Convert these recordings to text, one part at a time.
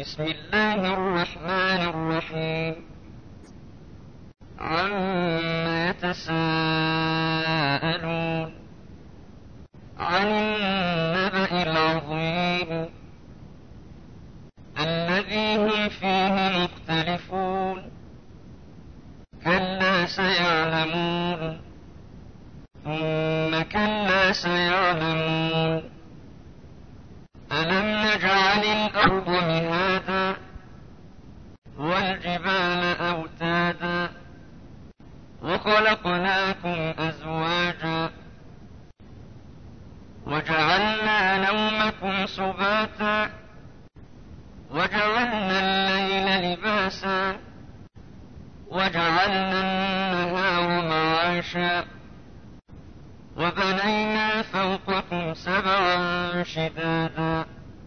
بسم الله الرحمن الرحيم. عما يتساءلون عن النبأ العظيم الذي هم فيه مختلفون كلا سيعلمون ثم كلا سيعلمون ألم نجعل الأرض مهادا والجبال أوتادا وخلقناكم أزواجا وجعلنا نومكم سباتا وجعلنا الليل لباسا وجعلنا النهار معاشا وبنينا فوقكم سبعا شدادا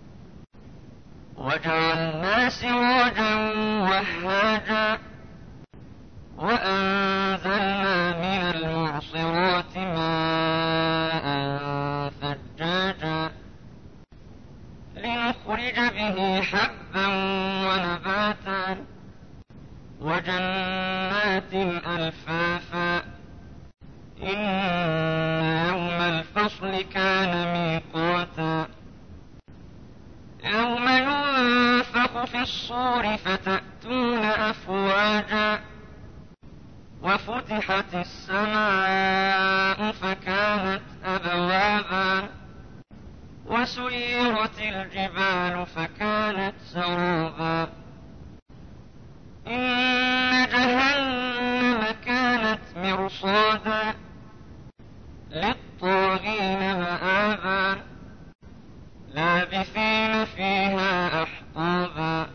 وجعلنا سراجا وهاجا وأنزلنا من المعصرات ماء ثجاجا لنخرج به حبا ونباتا وجنات ألفافا إن يوم الفصل كان ميقاتا يوم ينفخ في الصور فتأتون أفواجا وفتحت السماء فكانت أبوابا وسيرت الجبال فكانت سرابا إن جهنم كانت مرصادا للطاغين مآبا لابثين فيها أحقابا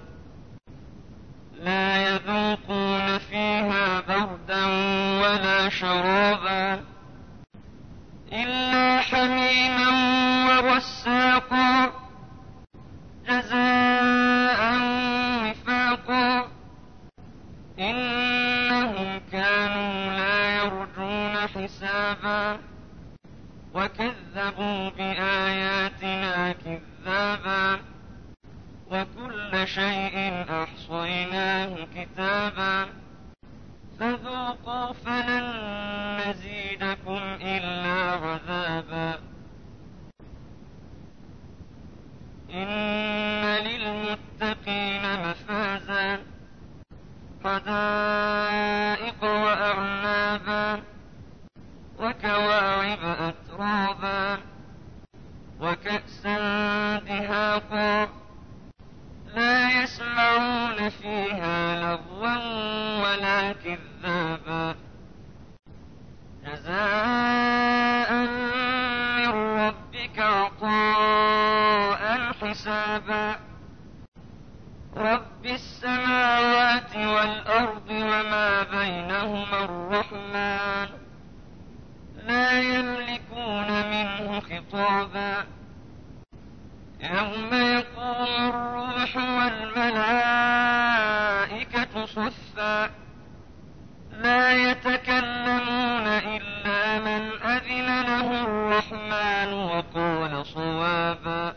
لا يذوقون فيها بردا ولا شرابا إلا حميما وغساقا جزاء وفاقا إنهم كانوا لا يرجون حسابا وكذبوا بآياتنا كذابا وكل شيء أحصيناه كتابا فذوقوا فلن نزيدكم إلا عذابا إن للمتقين مفازا حدائق وأعنابا وكواعب أترابا وكأسا دهاقا لا يسمعون فيها لغوا ولا كذابا جزاء من ربك عطاء حسابا رب السماوات والأرض وما بينهما الرحمن لا يملكون منه خطابا يوم يقوم الروح والملائكة صفا لا يتكلمون إلا من أذن له الرحمن وقال صوابا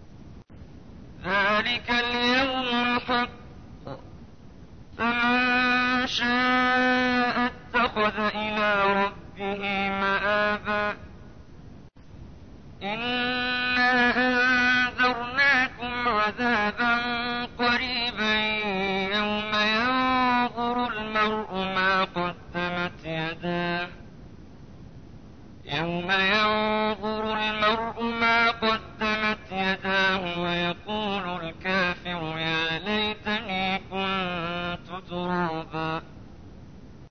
ذلك اليوم الحق فمن شاء اتخذ إلى ربه مآبا إنا أنذرناكم عذابا قريبا يوم ينظر المرء ما